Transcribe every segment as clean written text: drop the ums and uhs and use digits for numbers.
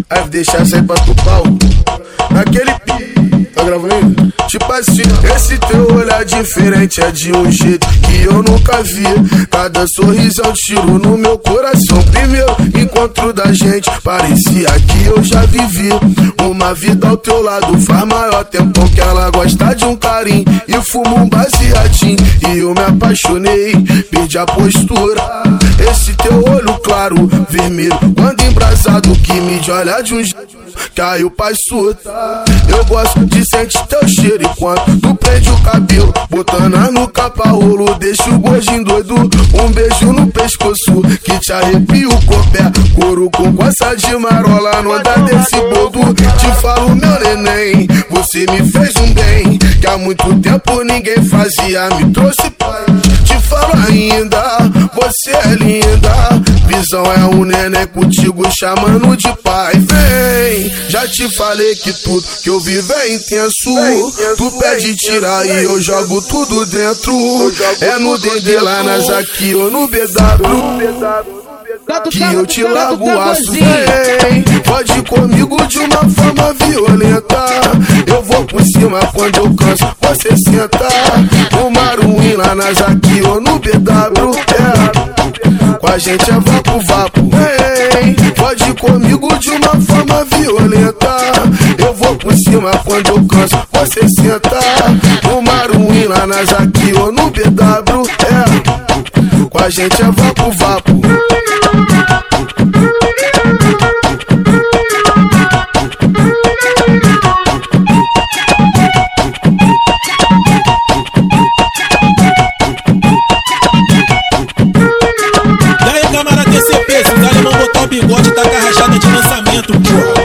Aí deixar sair pra tu pau. Naquele tá gravando ainda? Tipo assim, esse teu olhar diferente é de um jeito que eu nunca vi. Cada sorriso é um tiro no meu coração. Primeiro encontro da gente, parecia que eu já vivi uma vida ao teu lado. Faz maior tempo que ela gosta de um carinho e fuma um baseadinho. E eu me apaixonei, perdi a postura. Esse teu olho claro, vermelho, quando embrasado, que me olha de um jeito, caiu pra surta. Eu gosto de sentir teu cheiro enquanto tu prende o cabelo, botando no capa-rolo, deixa o gordinho doido. Um beijo no pescoço que te arrepia o copé, couro com coça de marola no andar desse boldo. Te falo, meu neném, você me fez um bem que há muito tempo ninguém fazia, me trouxe paz. Te falo ainda, você é linda, visão é um neném contigo chamando de pai. Vem, já te falei que tudo que eu vivo é intenso. Tu pede tirar e eu jogo tudo dentro. É no Dendê lá na Zaki ou no BW que eu te largo o aço. Vem, pode ir comigo de uma forma violenta. Eu vou por cima quando eu canso, você senta. No Maruim lá na Zaki ou no BW, com a gente é vapo. Vem, pode ir comigo de uma forma violenta. Eu vou por cima quando eu canso, você senta. No Maruim lá na Zaki ou no BW, com a gente é vapo. Se os alemão botar o bigode, tá com a rachada de lançamento, porra.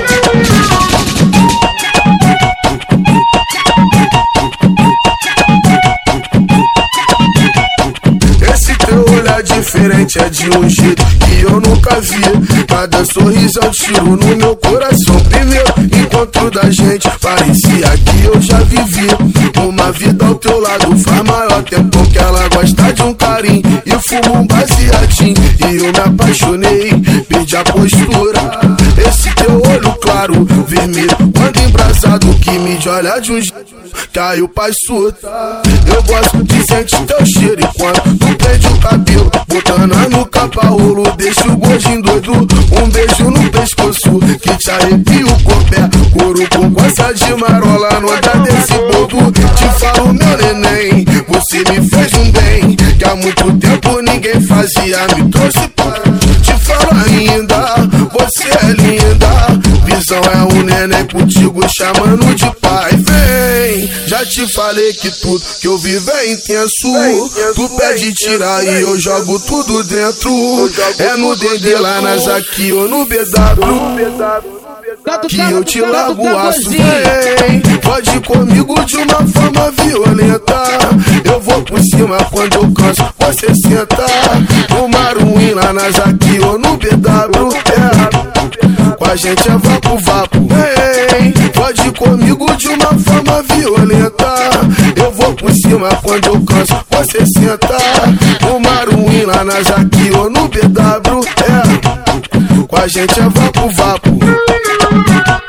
Esse teu olhar diferente é de um jeito que eu nunca vi. Cada sorriso é um tiro no meu coração. Primeiro encontro da gente, parecia que eu já vivi uma vida ao teu lado. Faz maior tempo que ela gosta de um carinho e fuma um baseadinho. E eu me apaixonei, perdi a postura. Esse teu olho claro, vermelho, quando embrasado, que me olha de um jeito, caiu pra surta. Eu gosto de sentir teu cheiro enquanto tu prende o cabelo, botando no capa-rolo, deixa o gordinho doido. Um beijo no pescoço que te arrepia o copé, couro com coça de marola no andar desse boldo. Te falo, meu neném, você me fez um bem que há muito tempo ninguém fazia, me trouxe paz. Te falo ainda, você é linda, visão é um neném contigo chamando de pai. Vem, já te falei que tudo que eu vivo é intenso. Tu pede tirar e eu jogo tudo dentro. É no Dendê lá na Zaki ou no BW que eu te largo o aço. Vem, pode ir comigo de uma forma violenta. Eu vou por cima quando eu canso, você senta. No Maruim lá na Zaki ou no BW, com a gente é vapo. Vem, pode ir comigo de uma forma violenta. Eu vou por cima quando eu canso, você senta. No Maruim lá na Zaki ou no BW, com a gente é vapo.